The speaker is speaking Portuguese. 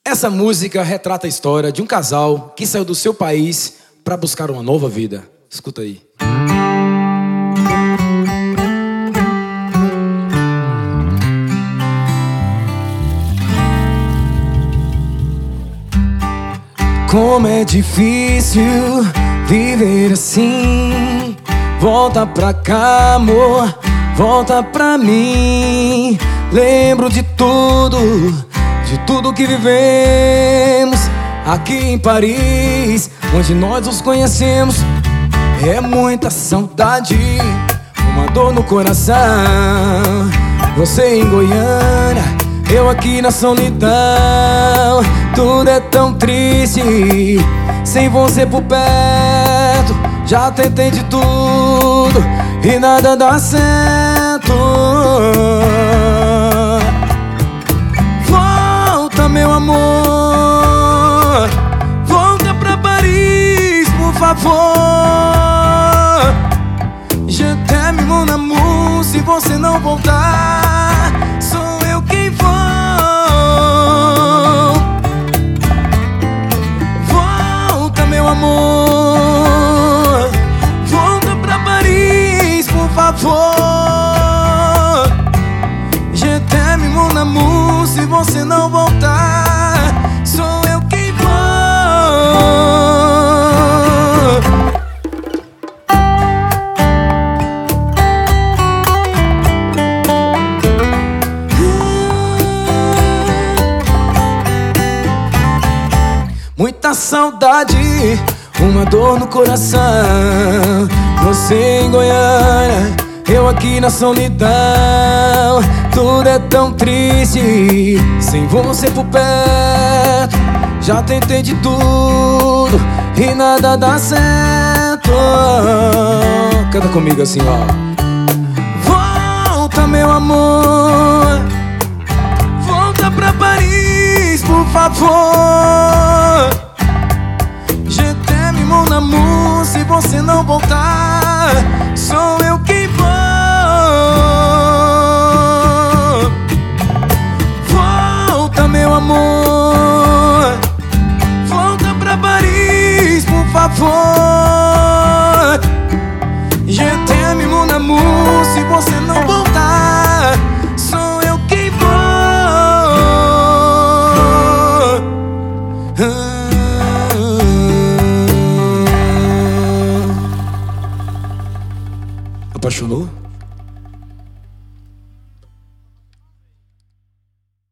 Essa música retrata a história de um casal que saiu do seu país para buscar uma nova vida. Escuta aí. Como é difícil viver assim. Volta pra cá, amor, volta pra mim. Lembro de tudo que vivemos aqui em Paris, onde nós nos conhecemos. É muita saudade, uma dor no coração. Você em Goiânia, eu aqui na solidão. Tudo é tão triste, sem você por perto. Já tentei de tudo e nada dá certo. Volta, meu amor, volta pra Paris, por favor. Je t'aime, mon amour, se você não voltar, sou eu quem vou. Volta, meu amor, volta pra Paris, por favor. Je t'aime, mon amour, se você não voltar, sou eu quem vou. Muita saudade, uma dor no coração. Você em Goiânia, eu aqui na solidão. Tudo é tão triste, sem você por perto. Já tentei de tudo e nada dá certo. Canta comigo assim, ó. Volta, meu amor, volta pra Paris, por favor. Je t'aime, mon amour, se você não voltar, sou eu quem vou. Volta, meu amor, volta pra Paris, por favor.